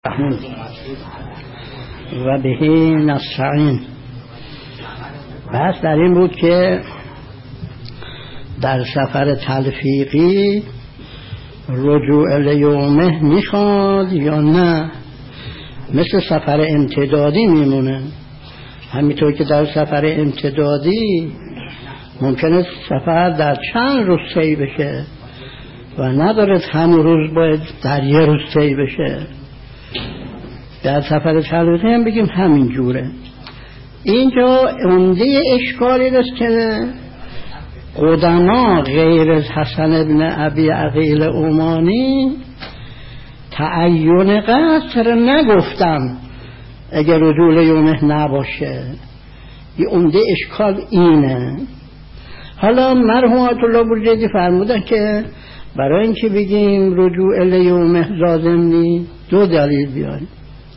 و بهی نستعین. بحث در این بود که در سفر تلفیقی رجوع لیومه میخواد یا نه، مثل سفر امتدادی میمونه. همینطور که در سفر امتدادی ممکنه سفر در چند روز طی بشه و نداره همون روز باید در یه روز طی بشه. در سفر تلفیقی هم بگیم همین جوره. اینجا عمده اشکالی است که قدما غیر از حسن ابن ابی عقیل عمانی تعین قصر نگفتم اگر رجوع لیومه نباشه. یه عمده اشکال اینه. حالا مرحوم آیت الله بروجردی فرمودن که برای اینکه بگیم رجوع لیومه لازم نیست دو دلیل بیاریم.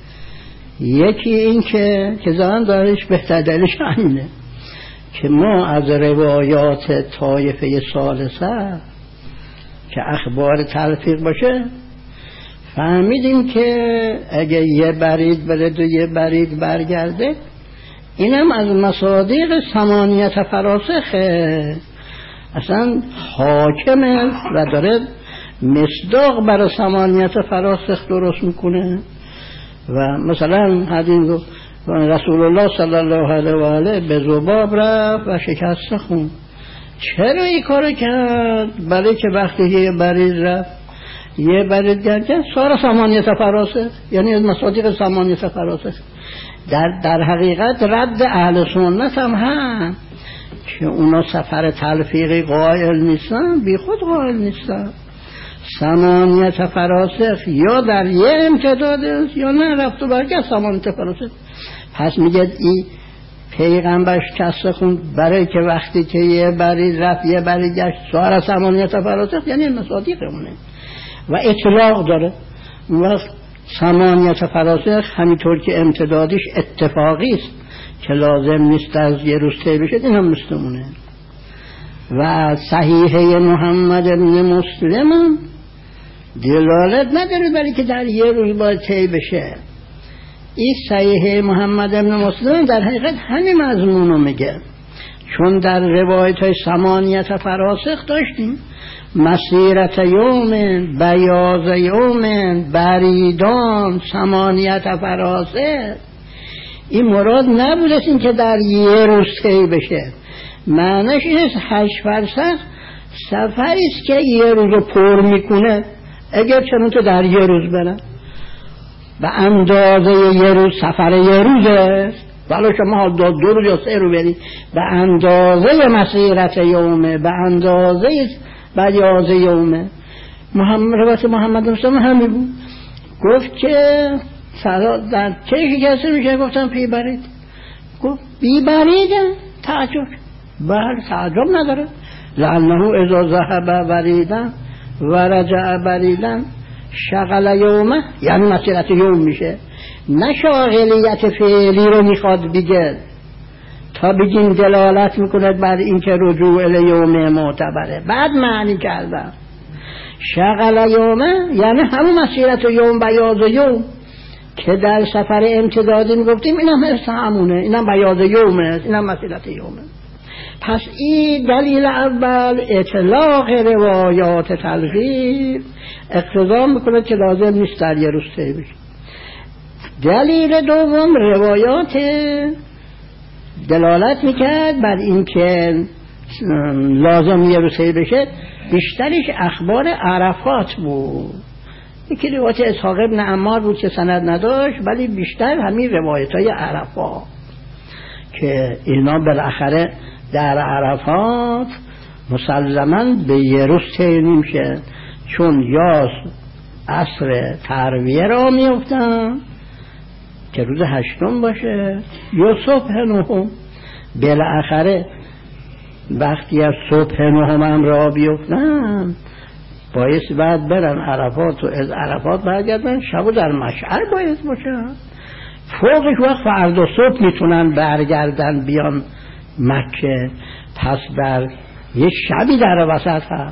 یکی این که ظاهرا دارش بهتر دلیلش همینه که ما از روایات طایفه ثالثه که اخبار تلفیق باشه فهمیدیم که اگه یه برید برد و یه برید برگرده، اینم از مصادیق ثمانیت فراسخه، اصلا حاکمه و داره مصداق برای ثمانیت فراسخ درست میکنه. و مثلا حدیث رسول الله صلی الله علیه و آله به ذباب رفت و شکست خون. چرا این کارو کرد؟ برای که وقتی یه برید رفت یه برید گرد سارا ثمانیت فراسخ، یعنی از مصادیق ثمانیت فراسخ. در حقیقت رد اهل سنت هم که اونا سفر تلفیقی قائل نیستن، بی خود قائل نیستن. ثمانیت فراسخ یا در یه امتداد است یا نه رفت و برگشت ثمانیت فراسخ. پس میگه این پیغمبر شکست خون برای که وقتی که یه برید رفت یه برید گشت سوار ثمانیت فراسخ، یعنی مصادیق اونه و اطلاق داره. و ثمانیت فراسخ همینطور که امتدادیش اتفاقی است که لازم نیست از یه روز طی بشه، این هم مستمونه. و صحیحه محمد ابن مسلم دلالت نداره برای که در یه روز باید طی بشه. این صحیحه محمد ابن مسلم در حقیقت همین مضمونو میگه، چون در روایت های ثمانیت فراسخ داشتیم مسیرت یوم، بیاض یوم، بریدان، ثمانیت فراسخ. این مراد نبود این که در یه روز طی بشه، معنیش این است 8 فرسخ سفری است که یه روز رو پر میکنه. اگر چنون تو در یه روز برن به اندازه یه روز سفر یه روزه، ولی شما دو روز یا 3 روز برید به اندازه مسیرت یومه، به اندازه بیاض یومه. روایت محمد رسول همین بود، گفت که در چه کسی میشه گفتم پی برید، گفت بی بریده تعجب. بله تعجب نداره، لعنه اذا ذهب بریدن و رجع بریدن شغل یومه، یعنی مسیرت یوم میشه. نه شاغلیت فعلی رو میخواد بگه تا بگیم دلالت میکنه بر این که رجوع الیومه معتبره. بعد معنی کردن شغل یومه یعنی همون مسیرت یوم بیاض یوم که در سفر امتدادی میگفتیم، اینم همونه، اینم بیاض یومه، اینم مسیرت یومه. پس این دلیل اول اطلاق روایات تلفیق اقتضا میکنه که لازم نیست در یه روز طی بشه. دلیل دوم روایات دلالت میکرد بر این که لازم یه روز طی بشه، بیشترش اخبار عرفات بود. یکی روایت اسحاق ابن عمار بود که سند نداشت، ولی بیشتر همین روایت های عرفات که اینا بالاخره در عرفات مسلماً به یه روز طی نمیشه، چون یا عصر ترویه را میفتن که روز 8 باشه یا صبح 9. بالاخره وقتی از صبح 9 هم را بیفتن باید بعد برن عرفات و از عرفات برگردن، شب در مشعر باید باشن. فوقش وقت فردا صبح میتونن برگردن بیان مکه. پس در یه شبی در وسط هست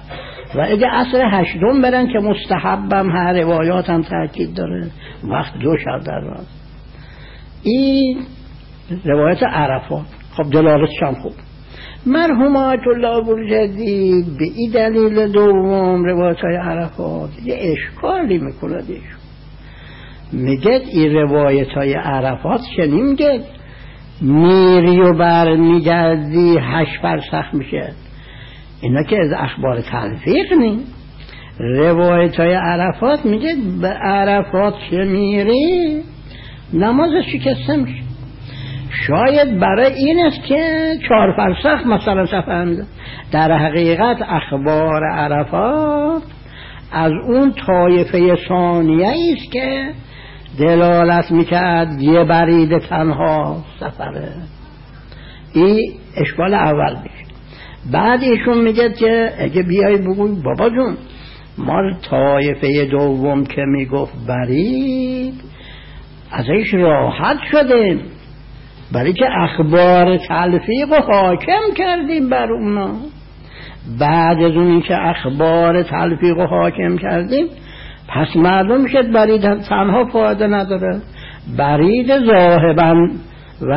و اگه عصر هشتم برن که مستحبم، هر روایات هم تاکید داره وقت 2 شب در راست. این روایت عرفات. خب دلالتش هم خوب. مرحوم آیت الله بورجردی به این دلیل دوم روایت های عرفات یه اشکالی میکنه دیشون. میگه این روایت های عرفات که نمیگه میری و بر میگردی 8 فرسخ میشه، اینا که از اخبار تلفیق نی. روایت های عرفات میگه به عرفات که میری نمازش شکسته میشه. شاید برای این است که 4 فرسخ مثلا سفر میده. در حقیقت اخبار عرفات از اون طایفه ثانیه است که دلالت میکرد یه برید تنها سفره. این اشکال اول میشه. بعد ایشون میگه که اگه بیای بگوی بابا جون ما طایفه دوم که میگفت برید ازش راحت شدیم، برای که اخبار تلفیق و حاکم کردیم بر اونا. بعد از اون که اخبار تلفیق و حاکم کردیم پس معلوم شد برید تنها فایده نداره، برید ذاهبا و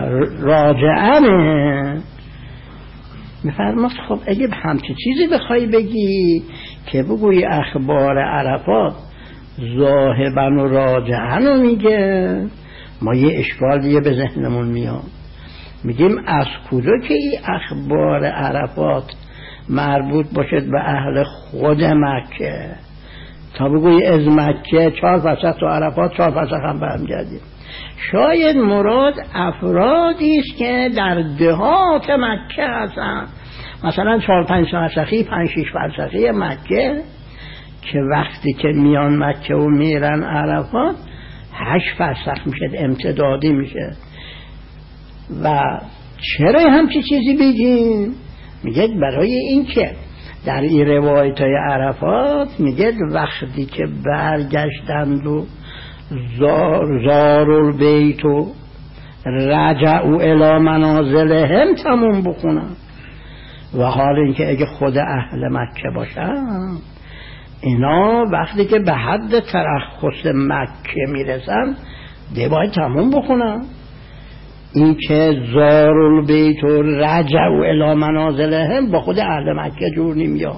راجعانه. میفرماست خب اگه همچه چیزی بخوای بگی که بگوی اخبار عرفات ذاهبا و راجعانه میگه، ما یه اشکال دیگه به ذهنمون میاد. میگیم از کجا که این اخبار عرفات مربوط باشد به اهل خود مکه تا بگوی از مکه 4 فرسخ تو عرفات 4 فرسخ هم برمیگردیم. شاید مراد افرادی است که در دهات مکه هستن، مثلا 4-5 فرسخی 5-6 فرسخی مکه، که وقتی که میان مکه و میرن عرفات 8 فرسخ میشه، امتدادی میشه. و چرا همچی چیزی بگیم؟ میگه برای این که در این روایت های عرفات میگه وقتی که برگشتند و زار البیت و رجعوا الی منازلهم تموم بخونن. و حال اینکه اگه خود اهل مکه باشن اینا وقتی که به حد ترخص مکه میرسن باید تموم بخونن. این که زار البیت و رجعوا الی منازلهم با خود اهل مکه جور نمیاد.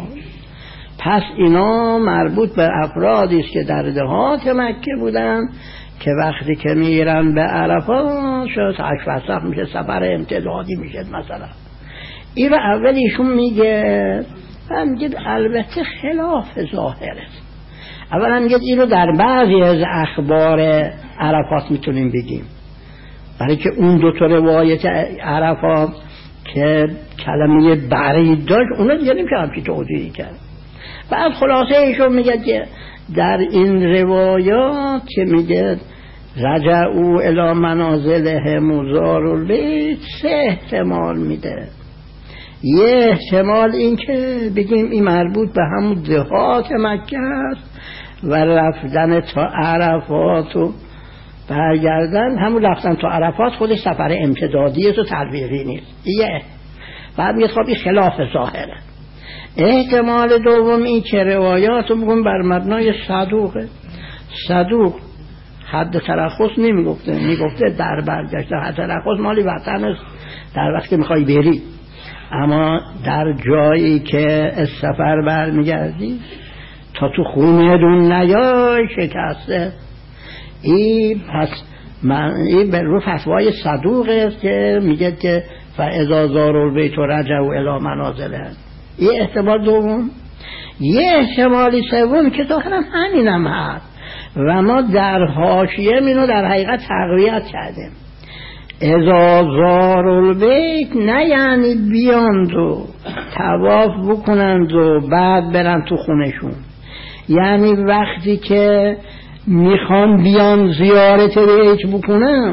پس اینا مربوط به افرادی است که در دهات مکه بودن که وقتی که میرن به عرفات شاید 8 فرسخ میشه، سفر امتدادی میشه مثلا. این رو اول ایشون میگه، میگه البته خلاف ظاهره. اولا میگه این رو در بعضی از اخبار عرفات میتونیم بگیم، برای که اون 2 تا روایت عرفات که کلمه برید داشت اونا دیگه نمیشه همچی توضیحی کرد. بعد خلاصه ایشون میگه که در این روایات که میگه رجعوا الی منازلهم و زاروا البیت 3 احتمال میده. یه احتمال این که بگیم این مربوط به همون دهات مکه است و رفتن تا عرفات و برگردن، همون رفتن تا عرفات خودش سفر امتدادی است و تلویقی نیست. بعد میگه خب این خلاف ظاهره. احتمال دوم این که روایات رو بگم بر مبنای صدوقه. صدوق حد ترخص نمیگفته، میگفته در برگشت. حد ترخص مالی وطن است در وقت که میخوای بری، اما در جایی که از سفر برمیگردی تا تو خونه دون نیای شکسته. این پس این به رو فتوای صدوق است که میگه که فاذا زاروا البیت رجعوا الی منازلهم. این احتمال دوم. یه احتمالی سوم که داخل همینم هست و ما در حاشیه اینو در حقیقت تقویت کردیم. اذا زاروا البیت نه یعنی بیاند و طواف بکنند و بعد برن تو خونشون، یعنی وقتی که میخوان بیان زیارت بیت بکنن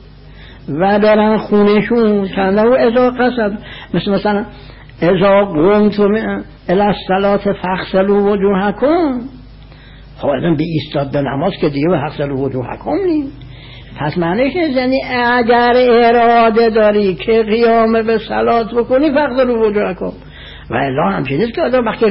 و برن خونشون کنده و اذا قصد، مثلا اذا قمتم الی الصلاة فاغسلوا وجوهکم. خب ازم به ایستاد به نماز که دیگه فاغسلوا وجوهکم نیم. پس معنیش یعنی اگر اراده داری که قیام به صلات بکنی فاغسلوا وجوهکم، و الا همچین نیست که آدم وقتی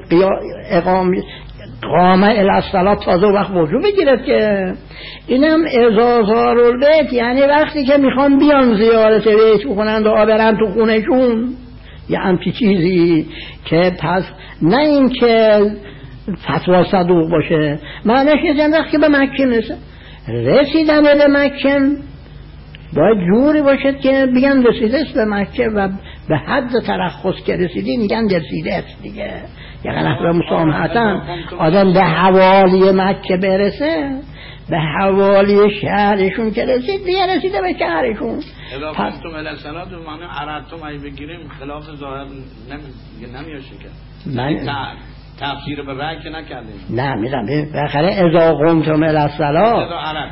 قامه الاسطلا تازه وقت وجود بگیرد که اینم ازازار البیت، یعنی وقتی که میخوان بیان زیارت بیت بکنند و آبرن تو خونشون یه همچی چیزی که پس نه این که فتوا صدوق باشه، معنیش یه وقتی که به مکه رسیدن به مکه باید جوری باشد که بگن رسیده است به مکه و به حد ترخص که رسیدی میگن رسیده است دیگه. یعنی نحوه مسامحتن آدم به حوالی مکه برسه، به حوالی شهرشون که رسید دیگه رسیده به شهرشون. اذا کنتم الی الصلاة به معنی اردتم ای بگیریم خلاف ظاهر نمیشه که من تفسیر به رأی که نکردیم. نه میدم بخره اذا قمتم الی الصلاة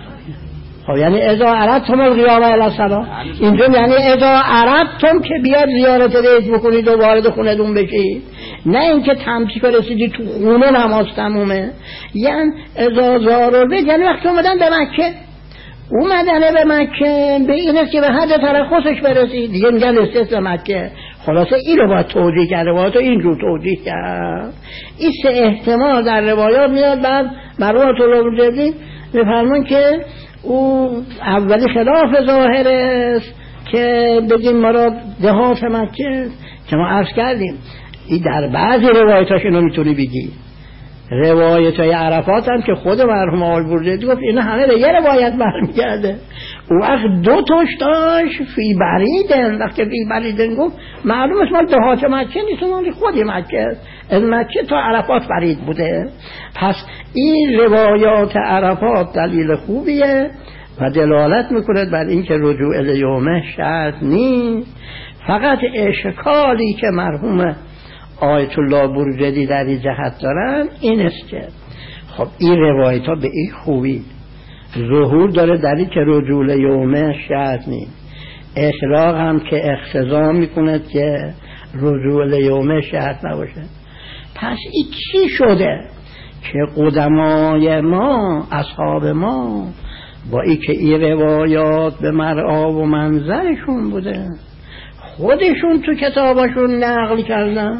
خب یعنی اذا اردتم القیام الی الصلاة، اینجا یعنی اذا اردتم که بیاد زیارت بیت بکنید و وارد خونتون بشید، نه اینکه تمسیک رسیدی تو خونه نماز تمومه. یعنی اذا زارو بیت یعنی وقتی اومدن به مکه، اومدن به مکه به این است که به حد ترخصش برسید دیگه میگن رسید به مکه. خلاصه این رو باید توجیه کرد، باید تو اینجور توجیه کرد. این سه احتمال در روایات میاد. بعد مرحوم طلاب جدید میفرمان که او اولی خلاف ظاهر است که بگیم مراد دهات مکه که ما عرض کردیم. این در بعضی روایتاش اینو میتونی بگی. روایتای عرفات هم که خود مرحوم آقای بروجردی گفت اینا همه به یه روایت برمیگرده. اون وقت دو تاش داشت فی بریدن، وقتی فی بریدن گفت معلوم است مال دهات مکه نیست، مال خود مکه است، از مکه تا عرفات برید بوده. پس این روایات عرفات دلیل خوبیه و دلالت میکند بر اینکه رجوع الیومه شرط نیست. فقط اشکالی که مرحوم آیت الله بروجردی در این جهت دارن این است که خب این روایت ها به این خوبی ظهور داره در این که رجوع الیومه شرط نیست، اطلاق هم که اقتضا میکند که رجوع الیومه شرط نباشه. پس این چی شده که قدمای ما اصحاب ما با این که این روایات به مرعا و منظرشون بوده خودشون تو کتابشون نقل کردن،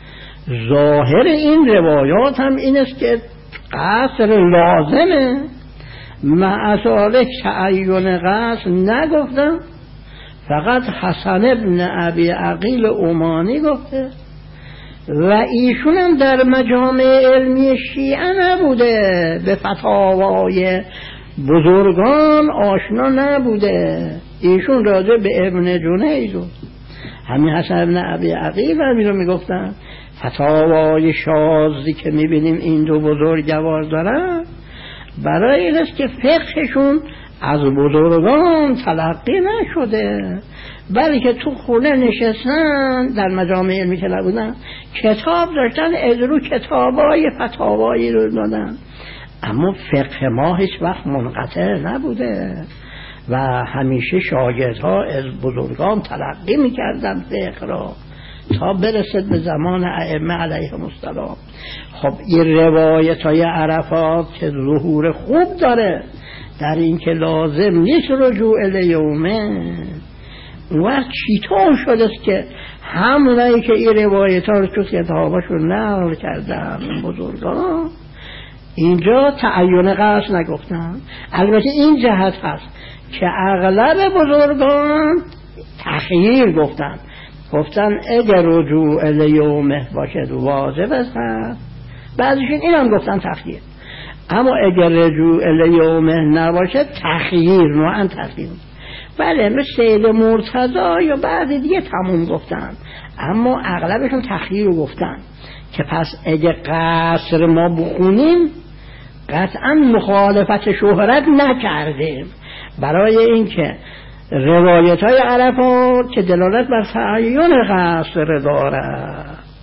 ظاهر این روایات هم این است که قصر لازمه، معصالک تعین قصر نگفتم، فقط حسن ابن ابی عقیل عمانی گفته و ایشون هم در مجامع علمی شیعه نبوده، به فتاوای بزرگان آشنا نبوده. ایشون راجع به ابن جنید همین حسن ابن ابی عقیل همین رو میگفتن. فتاوای شاذی که میبینیم این دو بزرگوار دارن برای این است که فقهشون از بزرگان تلقی نشده، بلکه تو خونه نشستن در مجامع علمی که نبودن کتاب داشتن، از رو کتابای فتاوایی رو دادن، اما فقه ما هیچ وقت منقطع نبوده و همیشه شاگردها از بزرگان تلقی میکردن فقه را تا برسد به زمان ائمه علیهم السلام. خب این روایت های عرفات که ظهور خوب داره در این که لازم نیست رجوع الیومه، اون وقت چطور شده است که همونایی که این روایت ها رو تو کتاباشون نقل کردن بزرگان اینجا تعین قصد نگفتن. البته این جهت هست که اغلب بزرگان تخییر گفتن اگر رجوع الیومه باشد واجب است، بعضیشون این هم گفتن تخییر، اما اگر رجوع الیومه نباشد تخییر، نوعا تخییر. بله مثل سید مرتضی یا بعضی دیگه تموم گفتن، اما اغلبشون تخییر رو گفتن که پس اگر قصر ما بخونیم قطعا مخالفت شهرت نکردیم، برای اینکه روایت های عرفات که دلالت بر تعین قصر داره،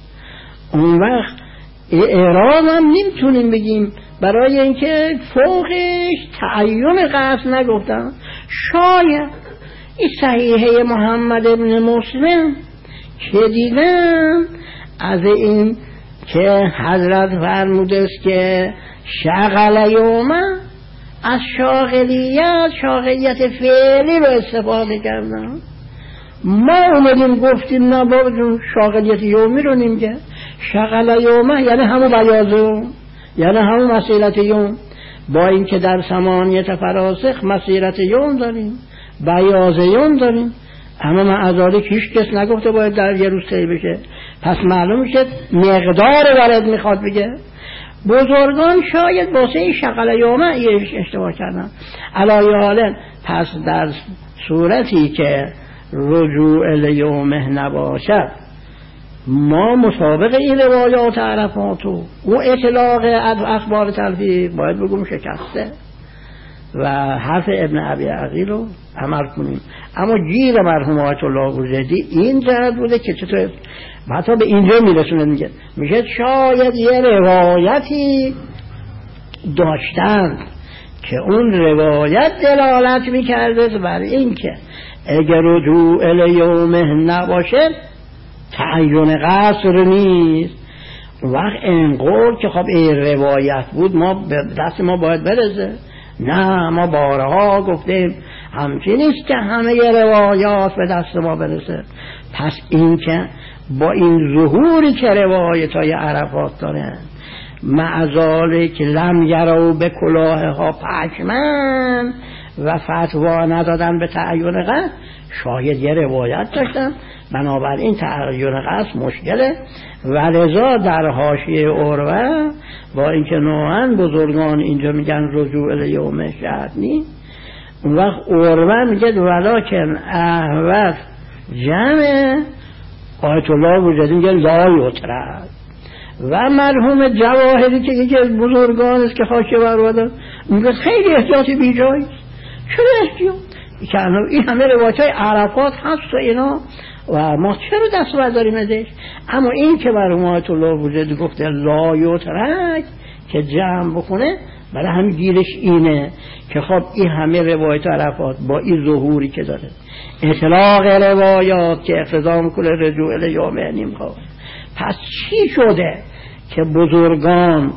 اون وقت اعراب هم نمیتونیم بگیم برای اینکه فوقش تعین قصر نگفتن. شاید این صحیحه محمد ابن مسلم که دیدم از این که حضرت فرموده است که شغل یومه از شاغلیت فعلی رو استفاده کردن، ما اومدیم گفتیم نه بابا جون شاغلیت یومی رو نمیگه. شغل یومه یعنی همون بیازه، یعنی همون مسیرت یوم، با اینکه در ثمانیت فراسخ مسیرت یوم داریم، بیاز یوم داریم، اما معذاری که هیچ کس نگفته باید در یه روز طی بشه. پس معلوم میشه مقدار وارد میخواد بگه. بزرگان شاید واسه این شغل یومه اشتباه کردن. علایه حالا پس در صورتی که رجوع الیومه نباشد، ما مسابق این روایات عرفات و اطلاق اخبار تلفی باید بگم شکسته و حرف ابن ابی عقیل رو عمل کنیم. اما گیر مرحوم آیت الله بروجردی این جهت بوده که چطور حتی به اینجا میرسونه، میگه شاید یه روایتی داشتن که اون روایت دلالت میکرده بر این که اگر رجوع الیومه نباشه تعین قصر نیست. وقت اینقدر که خب این روایت بود ما دست ما باید برسه. نه، ما بارها گفتیم همچین نیست که همه روایات به دست ما برسه. پس این که با این ظهوری که روایت‌های عرفات داره، معذاله که لم یرو به کلاه ها پشمن و فتوا ندادن به تعین قصد، شاید یه روایت داشتن، بنابراین تعین قصد مشکله. ولذا در حاشیه عروه با اینکه نوعا بزرگان اینجا میگن رجوع الیوم شرط نیست، اون وقت عروه میگه ولکن احوث جمع آیت الله بروجردی میگه لا یطرد. و مرحوم جواهری که یکی از بزرگان است که حاشیه عروه داد میگه خیلی احتیاطی بیجایی. چرا احتیاط؟ این همه روایت‌های عرفات هست و اینا و ما چرا دست برداریم ازش؟ اما این که مرحوم آیت الله بروجردی گفته لا یطرد که جمع بکنه، برای همین گیرش اینه که خب این همه روایت عرفات با این ظهوری که داره، اطلاق روایات که اقتضا میکنه رجوع الیومه نمیخواد. پس چی شده که بزرگان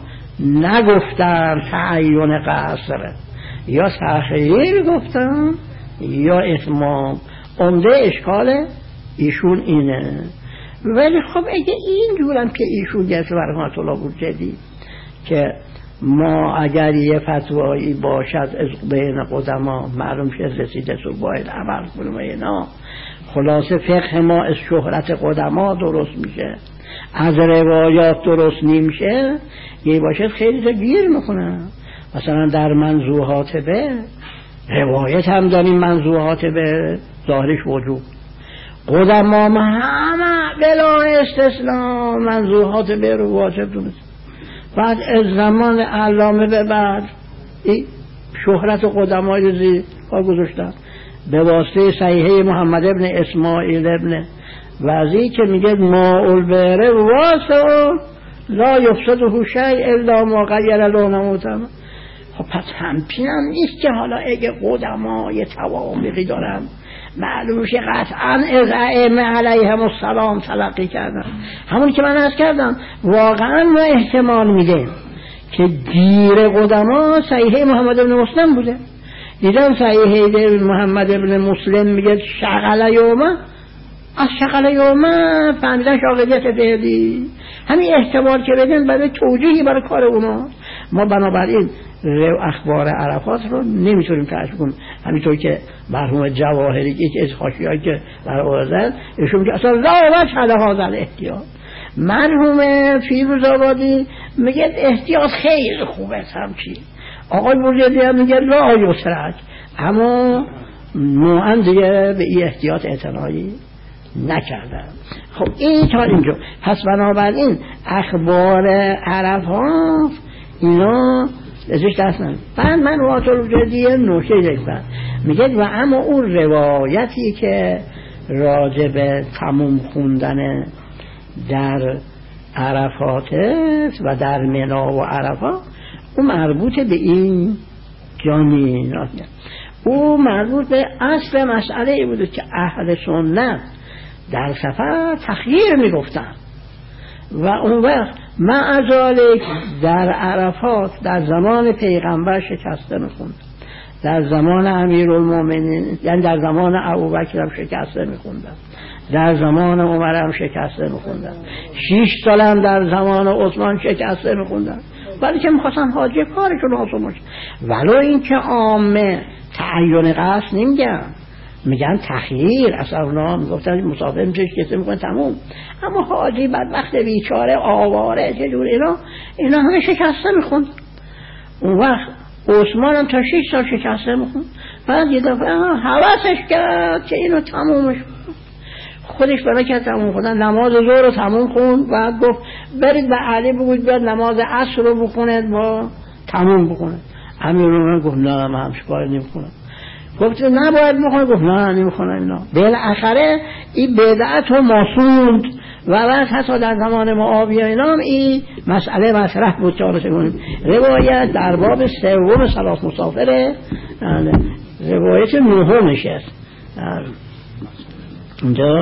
نگفتن تعین قصر، یا تأخیر گفتن یا اتمام؟ عمده اشکال ایشون اینه. ولی خب اگه این جورم که ایشون گفت مرحوم آیت الله بروجردی که ما اگر یه فتوایی باشد از بین قدما معلوم شد رسیده تو باید عمل کنیم اینا، خلاصه فقه ما از شهرت قدما درست میشه، از روایات درست نمیشه، یه باشد خیلی تا گیر میکنه. مثلا در منزوحات به روایت هم داریم، منزوحات به ظاهرش وجود قدما همه بلا استثناء منزوحات به رو واجب دونست. بعد از زمان علامه به بعد شهرت قدمای زیر پا گذاشتن به واسطه صحیحه محمد ابن اسماعیل ابن وزی که میگه ماء البئر واسع لا یفسده شیء الا ما غیر لونه. خب پس همچینم نیست که حالا اگه قدمای توابقی دارن معلوم شه قطعا از ائمه علیهم السلام تلقی کردن. همون که من عرض کردم واقعا ما احتمال میده که گیر قدما صحیحه محمد ابن مسلم بوده. دیدم صحیحه محمد ابن مسلم میگه شغل یومه، از شغل یومه فهمیدن شاغلیت فعلی. همین احتمال که بدن برای توجیهی برای کار اونا. ما بنابراین اخبار عرفات رو نمیتونیم تعریف کنیم. همینطور که مرحوم جواهری که از حاشیه‌ای که در آوردن ایشون که اصلا لا وجه لهذا الاحتیاط. مرحوم فیروزآبادی میگه احتیاط خیلی خوبه همچی. آقای بروجردی هم میگه لا یطرد، اما نوعا دیگه به این احتیاط اعتنایی نکردن. خب این تا اینجا. پس بنابراین اخبار عرفات اینا ازش دست نمید. بعد من آیت الله بروجردی نکته داشتم میگه و اما اون روایتی که راجع به تموم خوندن در عرفات و در منی و عرفات اون مربوط به این جانی، او مربوط به اصل مسئله ای بوده که اهل سنت در سفر تخییر میگفتن و اون وقت معذالک در عرفات در زمان پیغمبر شکسته میخوند. در زمان امیرالمومنین، یعنی در زمان ابوبکر هم شکسته میخوندن، در زمان عمر هم شکسته میخوندن، 6 سال هم در زمان عثمان شکسته میخوندن، ولی که میخواستن حاجی کارشون آسون باشه. ولو این که عامه تعین قصد نمیگن، میگن تخییر، اصلا اونا میگفتن مسافر میشه کسی میکنه تموم، اما حاجی بدبخت بیچاره آواره چجور اینا همه شکسته میخوند. اون وقت عثمان هم تا 6 سال شکسته میخوند، بعد یه دفعه حواسش کرد که اینو تمومش خودش برای که تموم خوندن، نماز ظهر رو تموم خوند و گفت برید به علی بگوید بیاد نماز عصر رو بخوند با تموم بخوند. امیرالمومنین گفت نه من همش کار نمی‌کنم. گفت نباید بخونه، گفت نه نمی‌خونم اینا. بالاخره این بدعت رو ماسوند و بعد حتی در زمان معاویه اینا هم این مسئله مطرح بود. روایت در باب 3 صلات مسافره، روایت 9 است. اونجا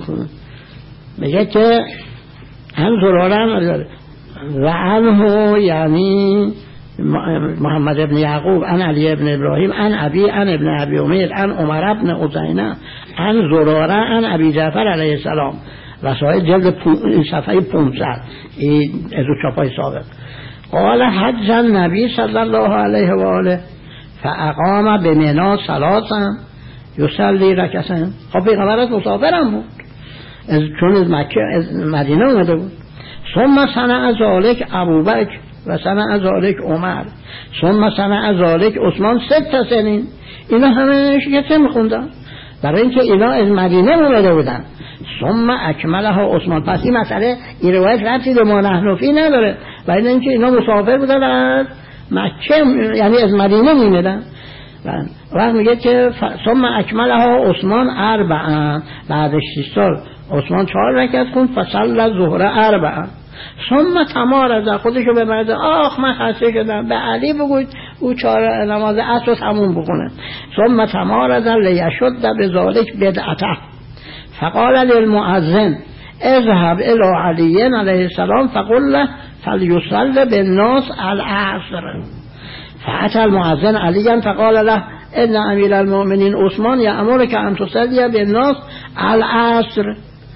میگه که هم زرارن و عنه، یعنی محمد ابن یعقوب عن علی ابن ابراهیم عن ابی عن ابن ابی امیر عن عمر ابن عزینه عن زراره عن ابی جعفر علیه السلام و صاحب جلد صفحه 500 این از چاپای سابق قال حج النبی صلی الله علیه و آله فاقام بمنا صلاتا یصلی رکعتین. خب پیغمبر از مسافرم بود، چون از مکه از مدینه اومده بود. ثم صنع ذلک ابوبکر و صنع ذلک عمر ثم صنع ذلک عثمان 6 سنین. اینا همه شکسته میخوندن برای اینکه اینا از مدینه اومده بودن. ثم اکملها عثمان. پس این مسئله این روایت ربطی به ما نحنفی نداره، برای اینکه اینا مسافر بودن از مکه، یعنی از مدینه میمدن. وقت میگه که ثم اکملها عثمان 4 بعد 6 سال عثمان 4 رکعت خوند فصلی الظهر 4 ثم تمارض خودشو به مرد من خسته شدم به علی بگوید او 4 نماز عصر رو تموم بکنه. ثم تمارض لیشد بذلک بدعته فقال للمؤذن اذهب الى علی علیه السلام فقل له فلیصلی بالناس العصر. فأتى المؤذن عليا فقال له ان امیر المؤمنین عثمان یأمرک ان تصلی بالناس العصر.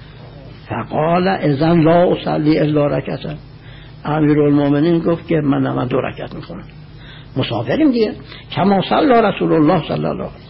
فقال اذن لا اصلی الا رکعتا. امیرالمؤمنین گفت که من 2 رکعت میخونم، مسافریم دیگه. کما صلی رسول الله صلی الله علیه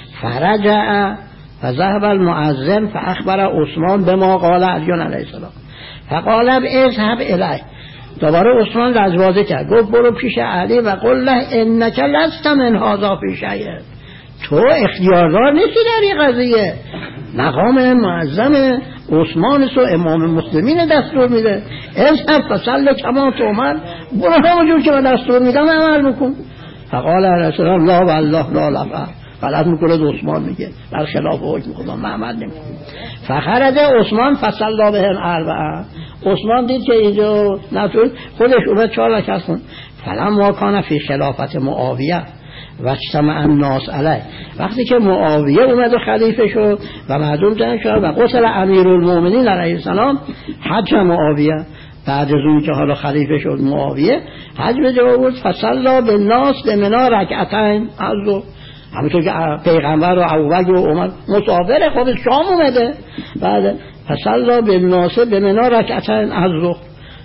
فرجع فذهب المؤذن فاخبر عثمان بما قال علی علیه السلام فقال اذهب الیه. دوباره عثمان لجبازه کرد، گفت برو پیش علی و قل له انک لست من هذا فی شیء. تو اختیاردار نیستی در این قضیه، مقام معظم عثمان سو امام مسلمین دستور میده. اذهب فصلی کما تؤمر، برو همونجور که من دستور میدم عمل بکن. فقال رسول الله والله لا لفظ، غلط میکنه عثمان میگه بر خلاف حکم خدا محمد نمیگه. فخرج عثمان فصلی بهم 4. عثمان دید که اینجا نتون خودش اومد 4 رکعت خوند. فلما کان فی خلافت معاویه و اجتمع الناس علیه، وقتی که معاویه اومد و خلیفه شد و مردم جمع شد و قتل امیرالمؤمنین علیه السلام، حج معاویه بعد از اون که حالا خلیفه شد معاویه حج به جا بود. فصلی بالناس بمنا رکعتین از همونطور که پیغمبر و ابوبکر و عمر مسافر خود شام اومده، بعد فصلی بالناس بمنا رکعتین از ظهر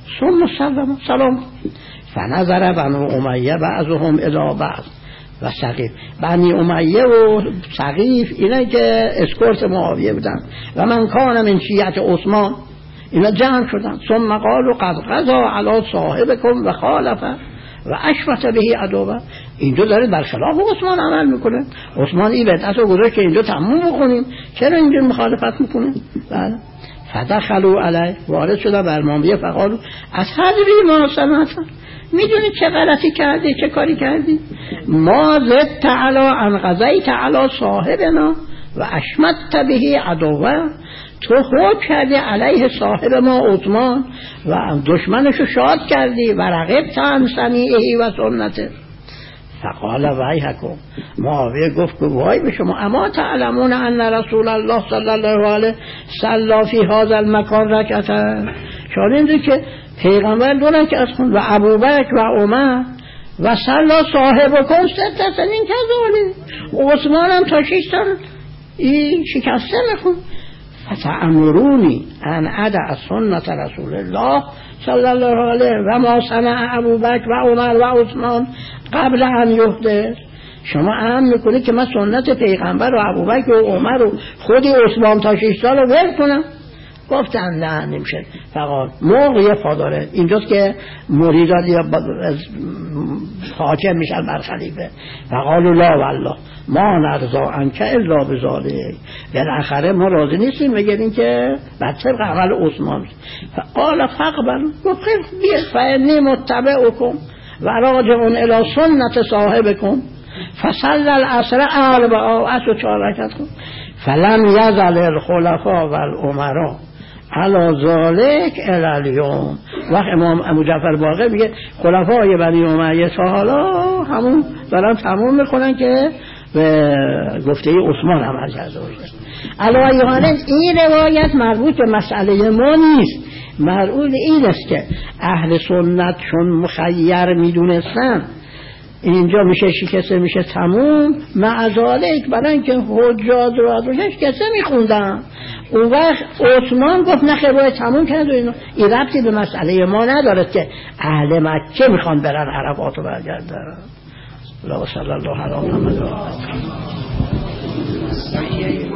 ثم سلام. فنظر بنو امیه بعضهم الی بعض و ثقیف. بنی امیه و ثقیف اینا که اسکورت معاویه بودن و من کان من شیعت عثمان، اینا جمع شدن. ثم قالوا قد قضا علی صاحبکم و خالف و اشفت به عدوه. اینجا داره برخلاف عثمان عمل میکنه. عثمان این بدعت رو گذاشت که اینجا تموم بکنیم، چرا اینجا مخالفت میکنه؟ بله. فدخلوا علیه، وارد شدن بر معاویه فقالوا اتدری ما صنعت، میدونی چه غلطی کردی، چه کاری کردی؟ ما زدت علی ان قضیت علی صاحبنا و اشمت به عدوه، تو حکم کردی علیه صاحب ما عثمان و دشمنشو شاد کردی و رغبت عن صنیعه و سنته. فقال ویحکم، معاویه گفت وای به شما، اما تعلمون ان رسول الله صلی الله علیه صلی فی هذا المکان رکعتین. شما میدونید که پیغمبر 2 رکعت خوند و ابوبکر و عمر و صلا صاحبکم 6 سنین کذالی عثمان هم تا 6 سال این شکسته میخون فتأمرونی ان ادع سنت رسول الله صلی الله علیه و ما صنع ابوبکر و عمر و عثمان قبل ان یحدث. شما امر میکنید که من سنت پیغمبر و ابوبکر و عمر و خود عثمان تا 6 سال رو ول کنم؟ گفتن نه نمیشه. فقط موقع فاداره اینجاست که مریدان یا حاکم میشن بر خلیفه. فقالوا لا والله ما نرضا عنک الا بذالک. بالاخره ما راضی نیستیم بگیم که بر طبق عمل عثمان. فقال فقبل گفت خیر فانی متبعکم و راجعون الی سنت صاحبکم فصل العصر 4 رکعت کن. فلم یزل الخلفاء و الامراء علی ذالک الی اليوم. وقت امام ابو جعفر باقر میگه خلفای بنی امیه تا حالا همون دارن تمام میکنن که به گفته عثمان عمل کرده باشه. علی یوحنا این روایت مربوط به مسئله ما نیست، مربوط این است که اهل سنت چون مخیر میدونستن اینجا میشه شکسته میشه تموم، معذالک برای اینکه حجاج را روشش کسه میخوندن. اون وقت عثمان گفت نخیر باید تموم کرد و این ربطی به مسئله ما ندارد که اهل مکه میخوان برن عرفات رو برگردن. الله صلی الله علیه و آله.